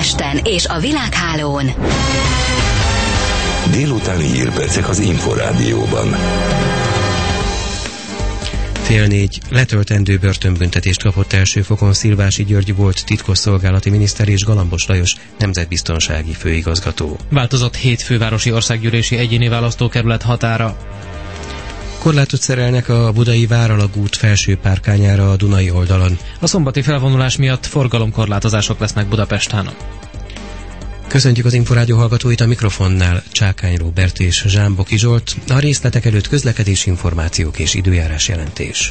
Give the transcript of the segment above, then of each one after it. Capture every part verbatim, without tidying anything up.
Budapesten és a világhálón. Délutáni hírpercek az Inforádióban. Fél négy. Letöltendő börtönbüntetést kapott első fokon Szilvási György volt titkosszolgálati miniszter és Galambos Lajos nemzetbiztonsági főigazgató. Változott hét fővárosi országgyűlési egyéni választókerület határa. Korlátot szerelnek a budai Váralagút felső párkányára a Dunai oldalon. A szombati felvonulás miatt forgalomkorlátozások lesznek Budapesten. Köszöntjük az Inforádió hallgatóit, a mikrofonnál Csákány Róbert és Zsámboki Zsolt. A részletek előtt közlekedési információk és időjárás jelentés.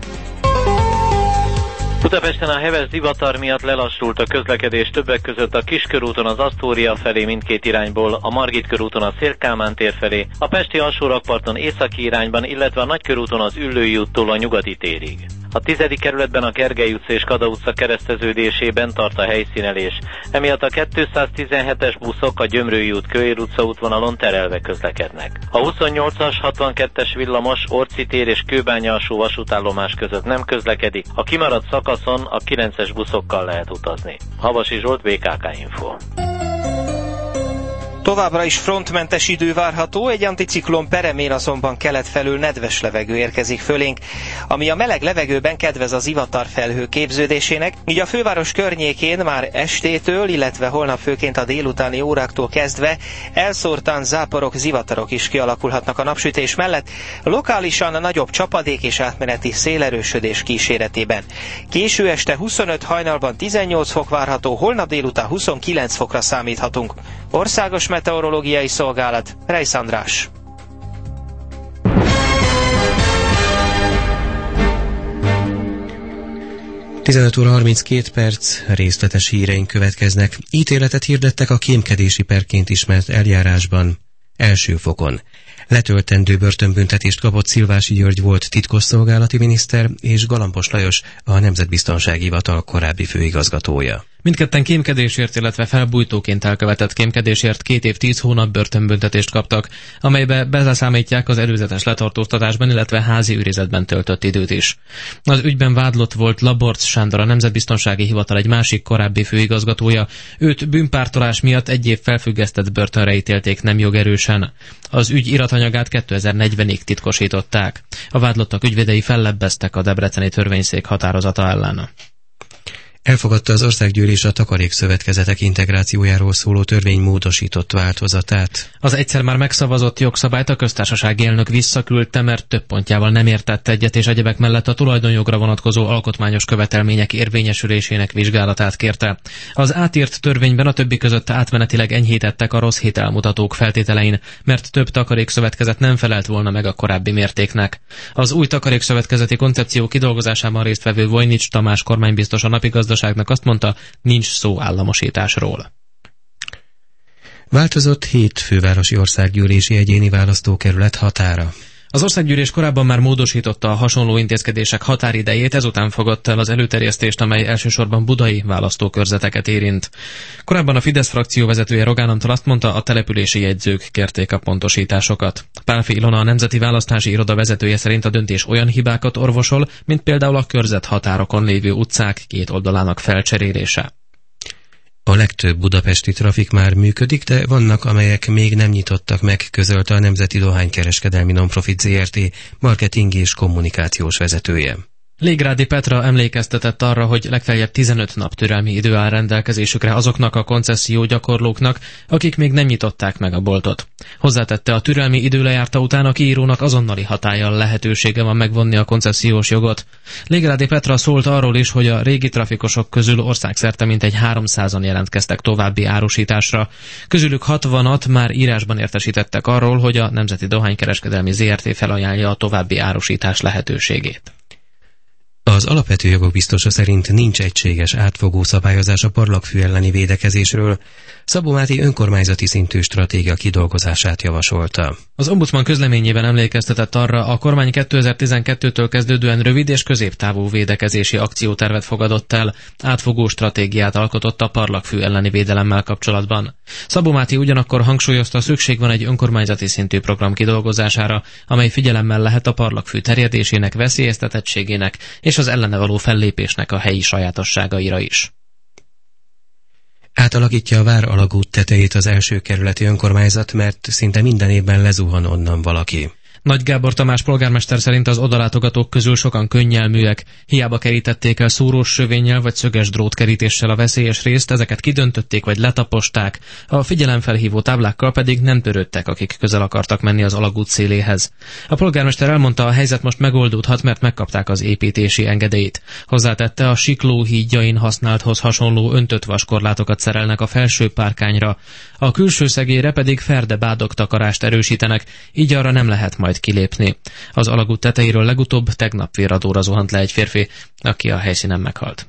Budapesten a heves zivatar miatt lelassult a közlekedés, többek között a Kiskörúton az Asztória felé mindkét irányból, a Margit körúton a Széll-Kálmán tér felé, a Pesti alsórakparton északi irányban, illetve a Nagykörúton az Üllői úttól a Nyugati térig. A tizedik kerületben a Gergely utca és Kada utca kereszteződésében tart a helyszínelés. Emiatt a kétszáztizenhetes buszok a Gyömrői út Kőér utca útvonalon terelve közlekednek. A huszonnyolcas hatvankettes villamos Orci tér és Kőbánya alsó vasútállomás között nem közlekedik, a kimaradt szakaszon a kilences buszokkal lehet utazni. Havasi Zsolt, bé ká ká Info. Továbbra is frontmentes idő várható, egy anticiklon peremén azonban kelet felül nedves levegő érkezik fölénk, ami a meleg levegőben kedvez az zivatarfelhő képződésének, így a főváros környékén már estétől, illetve holnap főként a délutáni óráktól kezdve elszórtan záporok, zivatarok is kialakulhatnak a napsütés mellett, lokálisan nagyobb csapadék és átmeneti szélerősödés kíséretében. Késő este huszonöt, hajnalban tizennyolc fok várható, holnap délután huszonkilenc fokra számíthatunk. Országos meteorológiai szolgálat, Reisz András. tizenöt óra harminckét perc, részletes híreink következnek. Ítéletet hirdettek a kémkedési perként ismert eljárásban első fokon. Letöltendő börtönbüntetést kapott Szilvási György volt titkosszolgálati miniszter és Galambos Lajos a Nemzetbiztonsági Hivatal korábbi főigazgatója. Mindketten kémkedésért, illetve felbújtóként elkövetett kémkedésért két év tíz hónap börtönbüntetést kaptak, amelybe beleszámítják az előzetes letartóztatásban, illetve házi őrizetben töltött időt is. Az ügyben vádlott volt Laborc Sándor, a Nemzetbiztonsági Hivatal egy másik korábbi főigazgatója. Őt bűnpártolás miatt egy év felfüggesztett börtönre ítélték nem jogerősen. Az ügy iratanyagát kétezer-negyvenig titkosították. A vádlottak ügyvédei fellebbeztek a debreceni törvényszék határozata ellen. Elfogadta az Országgyűlés a takarékszövetkezetek integrációjáról szóló törvény módosított változatát. Az egyszer már megszavazott jogszabályt a köztársasági elnök visszaküldte, mert több pontjával nem értett egyet, és egyebek mellett a tulajdonjogra vonatkozó alkotmányos követelmények érvényesülésének vizsgálatát kérte. Az átírt törvényben a többi között átmenetileg enyhítettek a rossz hitelmutatók feltételein, mert több takarékszövetkezet nem felelt volna meg a korábbi mértéknek. Az új takarékszövetkezeti koncepció kidolgozásában résztvevő Vojnics Tamás kormánybiztos a Napigazdaságnak azt mondta, nincs szó államosításról. Változott hét fővárosi országgyűlési egyéni választókerület határa. Az országgyűlés korábban már módosította a hasonló intézkedések határidejét, ezután fogadta el az előterjesztést, amely elsősorban budai választókörzeteket érint. Korábban a Fidesz frakció vezetője Rogán Antal azt mondta, a települési jegyzők kérték a pontosításokat. Pálfi Ilona, a Nemzeti Választási Iroda vezetője szerint a döntés olyan hibákat orvosol, mint például a körzet határokon lévő utcák két oldalának felcserélése. A legtöbb budapesti trafik már működik, de vannak, amelyek még nem nyitottak meg, közölte a Nemzeti Dohánykereskedelmi Nonprofit zé er té marketing és kommunikációs vezetője. Légrádi Petra emlékeztetett arra, hogy legfeljebb tizenöt nap türelmi idő áll rendelkezésükre azoknak a koncesszió gyakorlóknak, akik még nem nyitották meg a boltot. Hozzátette, a türelmi idő lejárta után a kiírónak azonnali hatállyal lehetősége van megvonni a koncesziós jogot. Légrádi Petra szólt arról is, hogy a régi trafikosok közül országszerte mintegy háromszázan jelentkeztek további árusításra. Közülük hatvanat már írásban értesítettek arról, hogy a Nemzeti Dohánykereskedelmi zé er té felajánlja a további árusítás lehetőségét. Az alapvető jogok biztosa szerint nincs egységes átfogó szabályozás a parlagfű elleni védekezésről. Szabó Máté önkormányzati szintű stratégia kidolgozását javasolta. Az ombudsman közleményében emlékeztetett arra, a kormány kétezer-tizenkettőtől kezdődően rövid és középtávú védekezési akciótervet fogadott el, átfogó stratégiát alkotott a parlagfű elleni védelemmel kapcsolatban. Szabó Máté ugyanakkor hangsúlyozta, szükség van egy önkormányzati szintű program kidolgozására, amely figyelemmel lehet a parlagfű terjedésének, veszélyeztetettségének és az ellene való fellépésnek a helyi sajátosságaira is. Átalakítja a Vár alagút tetejét az első kerületi önkormányzat, mert szinte minden évben lezuhan onnan valaki. Nagy Gábor Tamás polgármester szerint az odalátogatók közül sokan könnyelműek. Hiába kerítették el szúrós sövénnyel vagy szöges drótkerítéssel a veszélyes részt, ezeket kidöntötték vagy letaposták, a figyelemfelhívó táblákkal pedig nem törődtek, akik közel akartak menni az alagút széléhez. A polgármester elmondta, a helyzet most megoldódhat, mert megkapták az építési engedélyt. Hozzátette, a Sikló hídjain használthoz hasonló öntött vaskorlátokat szerelnek a felső párkányra. A külső szegélyre pedig ferde-bádog takarást erősítenek, így arra nem lehet majd kilépni. Az alagút tetejéről legutóbb tegnap véradóra zuhant le egy férfi, aki a helyszínen meghalt.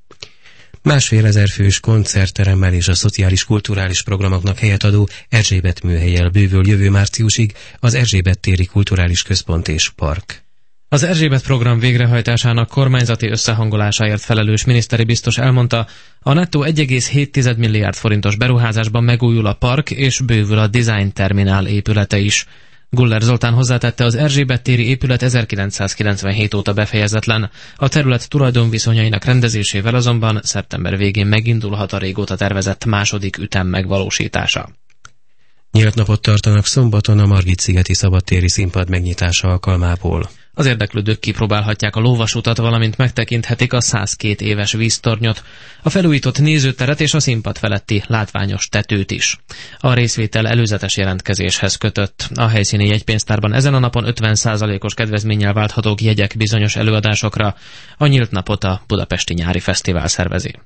Másfél ezer fős koncertteremmel és a szociális-kulturális programoknak helyet adó Erzsébet műhellyel bővül jövő márciusig az Erzsébet téri kulturális központ és park. Az Erzsébet program végrehajtásának kormányzati összehangolásáért felelős miniszteri biztos elmondta, a nettó egy egész hét milliárd forintos beruházásban megújul a park és bővül a design terminál épülete is. Guller Zoltán hozzátette, az Erzsébet téri épület ezerkilencszázkilencvenhét óta befejezetlen. A terület tulajdonviszonyainak rendezésével azonban szeptember végén megindulhat a régóta tervezett második ütem megvalósítása. Nyílt napot tartanak szombaton a Margit-szigeti szabadtéri színpad megnyitása alkalmából. Az érdeklődők kipróbálhatják a lóvasutat, valamint megtekinthetik a százkét éves víztornyot, a felújított nézőteret és a színpad feletti látványos tetőt is. A részvétel előzetes jelentkezéshez kötött. A helyszíni jegypénztárban ezen a napon ötven százalékos kedvezménnyel válthatók jegyek bizonyos előadásokra. A nyílt napot a Budapesti Nyári Fesztivál szervezi.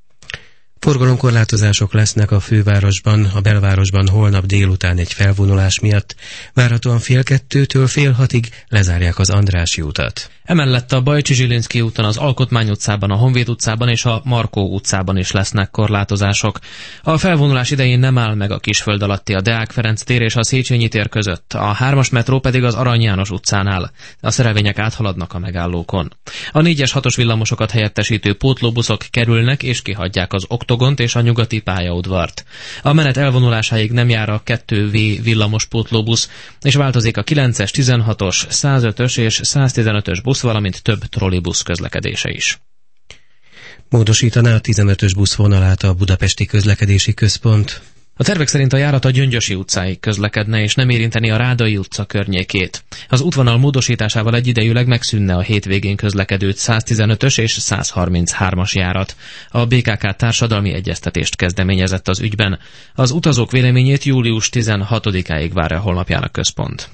Forgalomkorlátozások lesznek a fővárosban, a belvárosban holnap délután egy felvonulás miatt, várhatóan fél kettőtől fél hatig lezárják az Andrássy utat. Emellett a Bajcsy-Zsilinszky úton, az Alkotmány utcában, a Honvéd utcában és a Markó utcában is lesznek korlátozások. A felvonulás idején nem áll meg a Kisföld alatti a Deák Ferenc tér és a Széchenyi tér között, a hármas metró pedig az Arany János utcán áll. A szerelvények áthaladnak a megállókon. A négyes hatos villamosokat helyettesítő pótlóbuszok kerülnek és kihagyják az Oktogont és a nyugati pályaudvart. A menet elvonulásáig nem jár a kettő vé villamos pótlóbusz, és változik a kilences, tizenhatos, százötös és száztizenötös busz, valamint több trollibusz közlekedése is. Módosítaná a tizenötös buszvonalát a Budapesti Közlekedési Központ. A tervek szerint a járat a Gyöngyösi utcáig közlekedne, és nem érinteni a Rádai utca környékét. Az útvonal módosításával egyidejűleg megszűnne a hétvégén közlekedő száztizenötös és százharminchármas járat. A bé ká ká társadalmi egyeztetést kezdeményezett az ügyben. Az utazók véleményét július tizenhatodikáig várja holnapján a központ.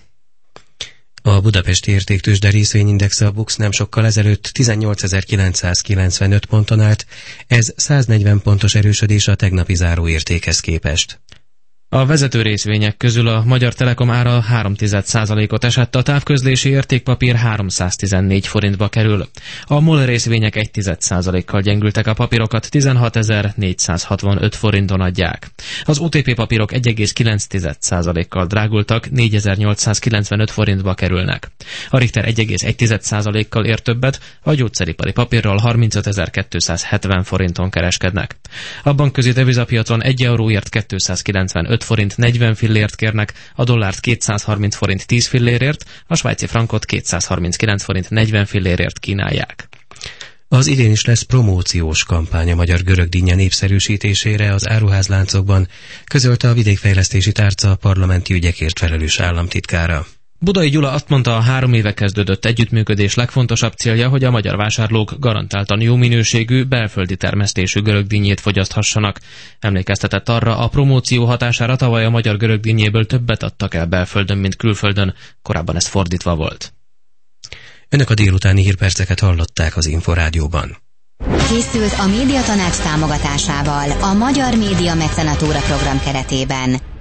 A budapesti értéktőzsde részvényindexe a BUX nem sokkal ezelőtt tizennyolcezer-kilencszázkilencvenöt ponton állt, ez száznegyven pontos erősödés a tegnapi záróértékhez képest. A vezető részvények közül a Magyar Telekom ára három tized százalékot esett, a távközlési értékpapír háromszáztizennégy forintba kerül. A MOL részvények egy tized százalékkal gyengültek, a papírokat tizenhatezer-négyszázhatvanöt forinton adják. Az o té pé papírok egy egész kilenc tized százalékkal drágultak, négyezer-nyolcszázkilencvenöt forintba kerülnek. A Richter egy egész egy tized százalékkal ér többet, a gyógyszeripari papírral harmincötezer-kétszázhetven forinton kereskednek. A bankközi devizapiacon egy euróért kétszázkilencvenöt forint negyven fillért kérnek, a dollárt kétszázharminc forint tíz fillérért, a svájci frankot kétszázharminckilenc forint negyven fillérért kínálják. Az idén is lesz promóciós kampány a magyar görögdinnye népszerűsítésére az áruházláncokban, közölte a vidékfejlesztési tárca parlamenti ügyekért felelős államtitkára. Budai Gyula azt mondta, a három éve kezdődött együttműködés legfontosabb célja, hogy a magyar vásárlók garantáltan jó minőségű, belföldi termesztésű görögdinnyét fogyaszthassanak. Emlékeztetett arra, a promóció hatására tavaly a magyar görögdinnyéből többet adtak el belföldön, mint külföldön, korábban ez fordítva volt. Önök a délutáni hírperceket hallották az Inforádióban. Készült a Médiatanács támogatásával a Magyar Média Mecenatúra program keretében.